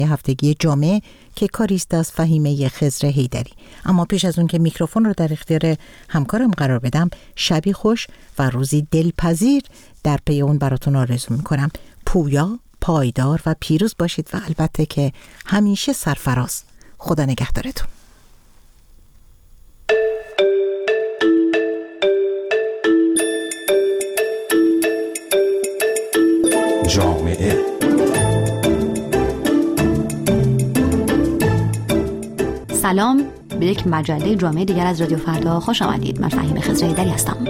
هفتگی جامعه که کاری است از فهیمه خضر حیدری. اما پیش از اون که میکروفون رو در اختیار همکارم قرار بدم، شبی خوش و روزی دلپذیر در پی اون براتون آرزو میکنم. پویا، پایدار و پیروز باشید و البته که همیشه سرفراز. خدا نگهدارتون. جامعه سلام، به یک مجله جامعه دیگر از رادیو فردا خوش آمدید. من فهیمه خضر حیدری هستم.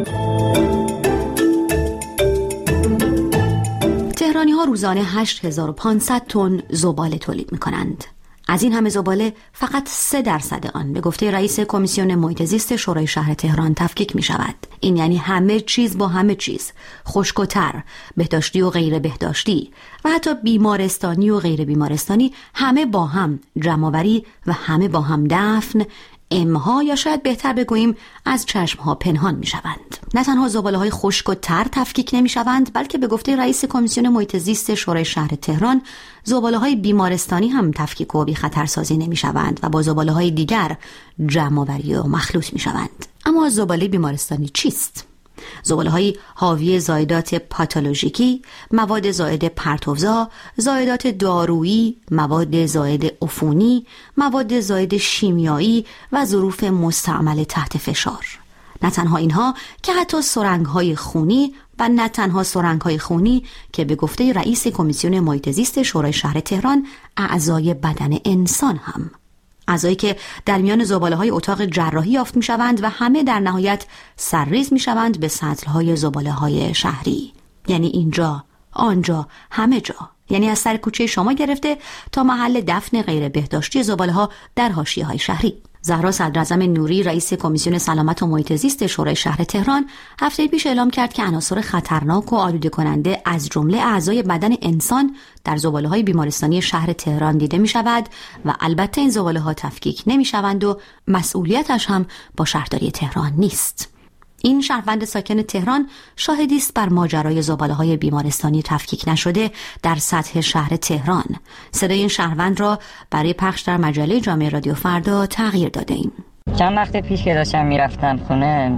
تهرانی ها روزانه 8500 تن زباله تولید می کنند. از این همه زباله فقط 3% آن به گفته رئیس کمیسیون محیط زیست شورای شهر تهران تفکیک می شود. این یعنی همه چیز با همه چیز، خشک و تر، بهداشتی و غیر بهداشتی و حتی بیمارستانی و غیر بیمارستانی، همه با هم جمع‌آوری و همه با هم دفن، امها یا شاید بهتر بگوییم از چشمها پنهان می شوند. نه تنها زباله‌های خشک و تر تفکیک نمی شوند، بلکه به گفته رئیس کمیسیون محیط زیست شورای شهر تهران زباله‌های بیمارستانی هم تفکیک و بی خطرسازی نمی شوند و با زباله‌های دیگر جمع‌آوری و مخلوط می شوند. اما زباله بیمارستانی چیست؟ زباله‌های حاوی زایدات پاتولوژیکی، مواد زائد پرتوزا، زایدات دارویی، مواد زائد عفونی، مواد زائد شیمیایی و ظروف مستعمل تحت فشار. نه تنها اینها که حتی سرنگ‌های خونی و نه تنها سرنگ‌های خونی که به گفته رئیس کمیسیون محیط زیست شورای شهر تهران اعضای بدن انسان هم، اعضایی که در میان زباله‌های اتاق جراحی یافت می‌شوند و همه در نهایت سرریز می‌شوند به سطل‌های زباله‌های شهری. یعنی اینجا، آنجا، همه جا. یعنی از سر کوچه شما گرفته تا محل دفن غیر بهداشتی زباله‌ها در حاشیه‌های شهری. زهرا صدراعظم نوری رئیس کمیسیون سلامت و محیط زیست شورای شهر تهران هفته پیش اعلام کرد که عناصر خطرناک و آلوده کننده از جمله اعضای بدن انسان در زباله‌های بیمارستانی شهر تهران دیده می شود و البته این زباله‌ها تفکیک نمی شوند و مسئولیتش هم با شهرداری تهران نیست. این شهروند ساکن تهران شاهدی است بر ماجرای زباله‌های بیمارستانی تفکیک نشده در سطح شهر تهران. صدای این شهروند را برای پخش در مجله جامعه رادیو فردا تغییر داده ایم. چند وقت پیش که داشتم میرفتم خونه،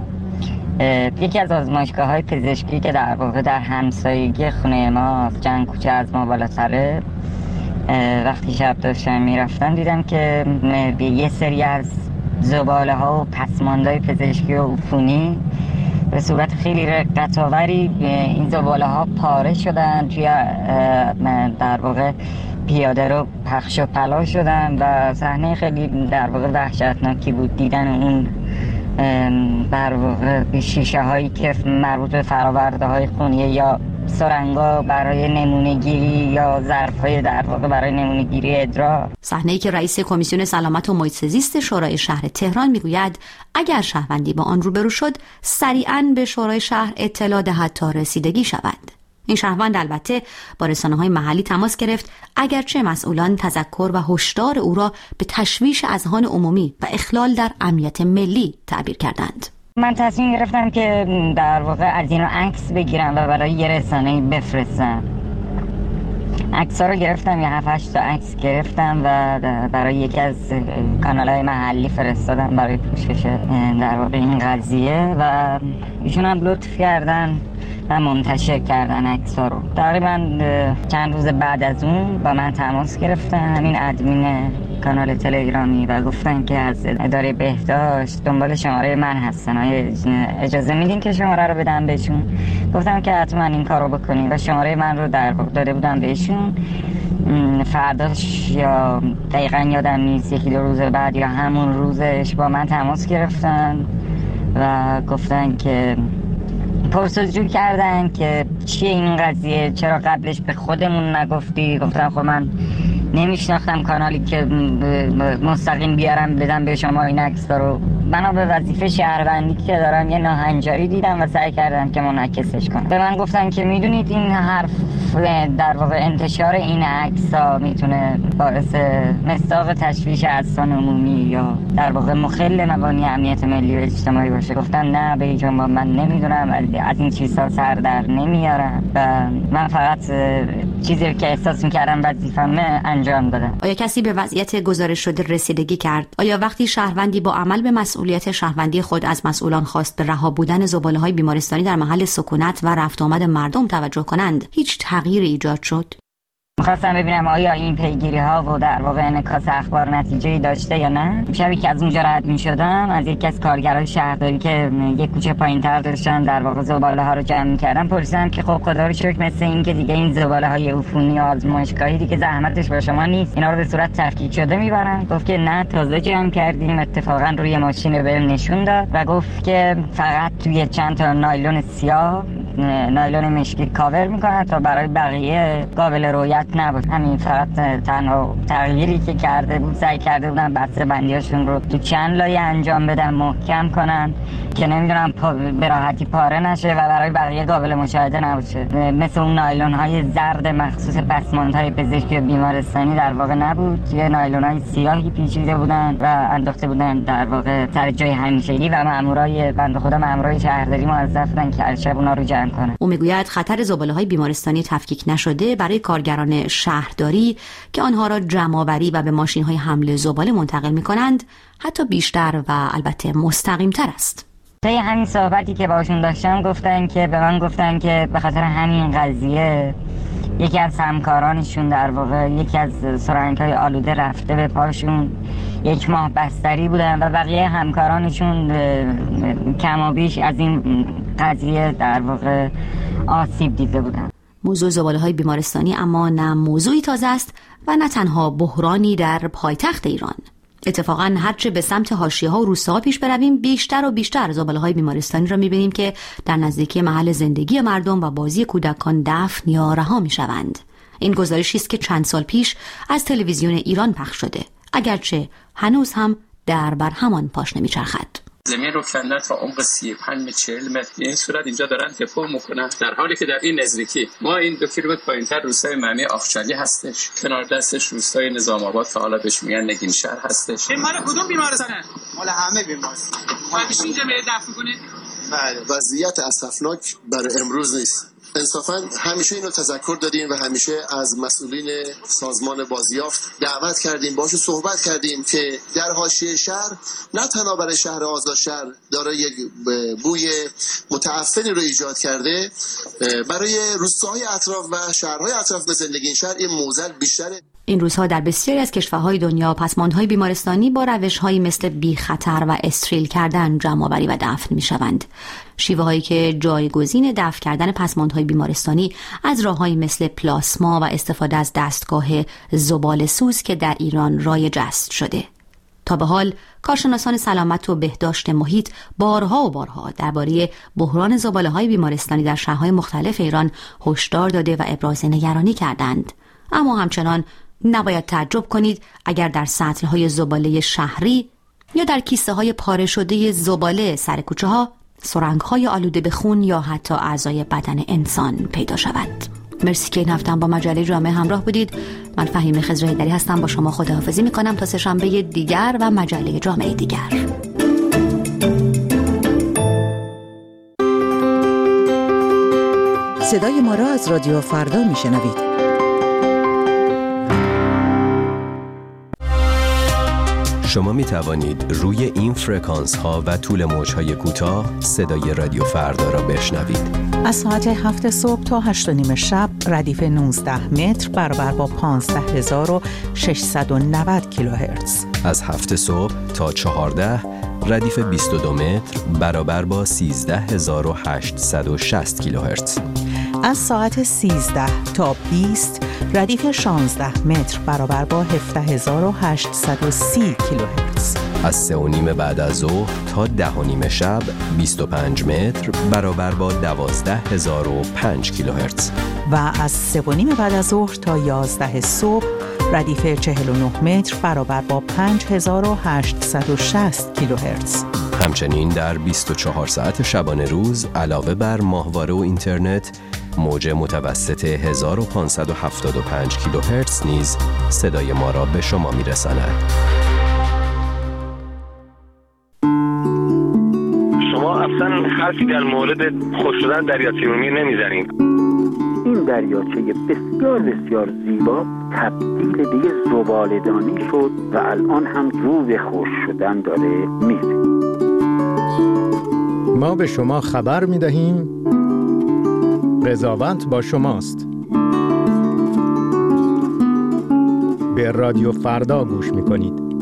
یکی از آزمایشگاه‌های پزشکی که در واقع در همسایگی خونه ما چند کوچه از ما بالاتره، وقتی شب داشتم میرفتم دیدم که به یه سری از زباله ها و پسماندهای پزشکی و عفونی به صورت خیلی رقت‌آوری این زباله ها پاره شدن، توی در واقع پیاده رو پخش و پلا شدن و صحنه خیلی در واقع وحشتناکی بود. دیدن اون در واقع شیشه هایی که مربوط به فراورده های خونی یا سرنگا برای نمونه‌گیری یا ظرف‌های در واقع برای نمونه‌گیری ادرار. صحنه‌ای که رئیس کمیسیون سلامت و محیط زیست شورای شهر تهران میگوید اگر شهروندی با آن روبرو شد سریعاً به شورای شهر اطلاع دهد تا رسیدگی شود. این شهروند البته با رسانه‌های محلی تماس گرفت، اگرچه مسئولان تذکر و هشدار او را به تشویش اذهان عمومی و اخلال در امنیت ملی تعبیر کردند. من تصمیم گرفتم که در واقع از اینو عکس بگیرم و برای یه رسانه‌ای بفرستم. عکس‌ها رو گرفتم، یه 7-8 تا عکس گرفتم و برای یکی از کانال‌های محلی فرستادم برای پوشش در واقع این قضیه و ایشون هم لطف کردن و منتشر کردن عکس‌ها رو. تقریبا چند روز بعد از اون با من تماس گرفتن همین ادمین کانال تلگرامی و گفتن که از اداره بهداشت دنبال شماره من هستن، اجازه میدین که شماره رو بدم بهشون؟ گفتم که حتما این کارو بکنین و شماره من رو در واقع داده بودم بهشون. فرداش یا دقیقاً یادم نیست، 1-2 روز بعد یا همون روزش با من تماس گرفتن و گفتن که پرسجو کردن که چیه این قضیه، چرا قبلش به خودمون نگفتی؟ گفتم خب من نمیشناختم کانالی که مستقیم بیارم بدم به شما این عکس‌ها رو. بنا به وظیفه شهروندی که دارم یه ناهنجاری دیدم و سعی کردم که منعکسش کنم. به من گفتن که میدونید این حرف در واقع انتشار این عکس‌ها میتونه باعث مصداق تشویش اذهان عمومی یا در واقع مخل مبانی امنیت ملی و اجتماعی باشه. گفتم نه به هیچ عنوان من نمیدونم، از این چیزها سر در نمیارم و من فقط چیزی که احساس می‌کردم وظیفه‌مه انجام دادم. آیا کسی به وضعیت گزارش شده رسیدگی کرد؟ آیا وقتی شهروندی با عمل به مسئولیت شهروندی خود از مسئولان خواست به رها بودن زباله‌های بیمارستانی در محل سکونت و رفت آمد مردم توجه کنند، هیچ تغییری ایجاد شد؟ می‌خواستم ببینم آیا این پیگیری‌ها و در واقع انعکاس اخبار نتیجه‌ای داشته یا نه. شبی که از اونجا رد می‌شدم از یکی از کارگرای شهرداری که یک کوچه پایین‌تر داشتن در واقع زباله‌ها رو جمع می‌کردن پرسیدم که خب خدا رو شکر مثل این که دیگه این زباله‌های عفونی و آزمایشگاهی دیگه زحمتش با شما نیست، اینا رو به صورت تفکیک شده می‌برن. گفت که نه تازه جمع کردیم، اتفاقا روی ماشین رو بهم نشون داد و گفت که فقط توی چند تا نایلون سیاه، نایلون مشکی کاور می‌کنن تا برای بقیه قابل رؤیت نبود. همین فقط تنها تغییری که کرده بود سعی کرده بودن بسته بندیاشون رو تو چند لایه انجام بدن، محکم کنن که نمیدونم به راحتی پاره نشه و برای بقیه قابل مشاهده نباشه. مثل اون نایلون های زرد مخصوص پسماندهای پزشکی و بیمارستانی در واقع نبود، یه نایلون های سیاهی پیچیده بودن و انداخته بودن در واقع سر جای همیشگی و مامورای بنده خدا مامورای شهرداری موظف بودن که هر شب اونا رو جمع کنن. او میگوید خطر زباله‌های بیمارستانی تفکیک نشده برای کارگران شهرداری که آنها را جمع‌آوری و به ماشین‌های حمل زباله منتقل می‌کنند حتی بیشتر و البته مستقیم‌تر است. طی همین صحبتی که باشون داشتم به من گفتن که به خاطر همین قضیه یکی از همکارانشون در واقع یکی از سرنگ‌های آلوده رفته به پاشون، 1 ماه بستری بودن و بقیه همکارانشون کمابیش از این قضیه در واقع آسیب دیده بودن. موضوع زباله‌های بیمارستانی اما نه موضوعی تازه است و نه تنها بحرانی در پایتخت ایران. اتفاقاً هرچه به سمت حاشیه‌ها و روستاها پیش برویم بیشتر و بیشتر زباله‌های بیمارستانی را می‌بینیم که در نزدیکی محل زندگی مردم و بازی کودکان دفن یا رها می‌شوند. این گزارشی است که چند سال پیش از تلویزیون ایران پخش شده، اگرچه هنوز هم در بر همان پاش نمی‌چرخد. زمین رو کندن تا عمق 35-40 متر. به این صورت اینجا دارن دفو میکنن، در حالی که در این نزدیکی ما این 2 کیلومتر پایینتر روستای معنی آفچالی هستش، کنار دستش روستای نظام آباد که حالا بهش میگن نگین شهر هستش. این مال کدوم بیمارستانه؟ مال همه بیمارستان. باید بشه اینجا میره دفن کنید. بله. وضعیت اسفناک برای امروز نیست. انصافاً همیشه اینو تذکر دادیم و همیشه از مسئولین سازمان بازیافت دعوت کردیم، باشون صحبت کردیم که در حاشیه شهر نه تنها برای شهر آزادشهر داره یک بوی متعفنی رو ایجاد کرده، برای روستاهای اطراف و شهرهای اطراف مثل نگین شهر این موزل بیشتره. این روزها در بسیاری از کشورهای دنیا پسماندهای بیمارستانی با روش‌هایی مثل بی خطر و استریل کردن جمع‌آوری و دفن می‌شوند. شیوه‌هایی که جایگزین دفن کردن پسماندهای بیمارستانی از راه‌هایی مثل پلاسما و استفاده از دستگاه زباله‌سوز که در ایران رایج است شده. تا به حال کارشناسان سلامت و بهداشت محیط بارها و بارها درباره بحران زباله‌های بیمارستانی در شهرهای مختلف ایران هشدار داده و ابراز نگرانی کردند. اما همچنان نباید تعجب کنید اگر در سطل‌های زباله شهری یا در کیسه‌های پاره شده زباله سر کوچه‌ها سرنگ‌های آلوده به خون یا حتی اعضای بدن انسان پیدا شود. مرسی که این هفته با مجله جامعه همراه بودید. من فهیمه خضر هیدری هستم، با شما خداحافظی می‌کنم تا سه‌شنبه دیگر و مجله جامعه دیگر. صدای ما را از رادیو فردا میشنوید. شما می توانید روی این فرکانس ها و طول موج های کوتاه صدای رادیو فردا را بشنوید. از ساعت 7 صبح تا 8:30 شب ردیف 19 متر برابر با 15690 کیلوهرتز. از 7 صبح تا 14 ردیف 22 متر برابر با 13860 کیلوهرتز. از ساعت 13 تا 20 ردیف 16 متر برابر با 17830 کیلوهرتز. از 3:30 بعد از ظهر تا 10:30 شب 25 متر برابر با 12005 کیلوهرتز. و از 3:30 بعد از ظهر تا 11 صبح ردیف 49 متر برابر با 5860 کیلوهرتز. همچنین در 24 ساعت شبانه روز علاوه بر ماهواره و اینترنت موج متوسط 1575 کیلوهرتز نیز صدای ما را به شما میرساند. شما اصلا حرفی در مورد خشک شدن دریاچه ارومیه نمیزنید. این دریاچه بسیار بسیار زیبا تبدیل به یه زباله‌دانی شد و الان هم رو به خشک شدن داره میره. ما به شما خبر می‌دهیم قضاوت با شماست. به رادیو فردا گوش می‌کنید.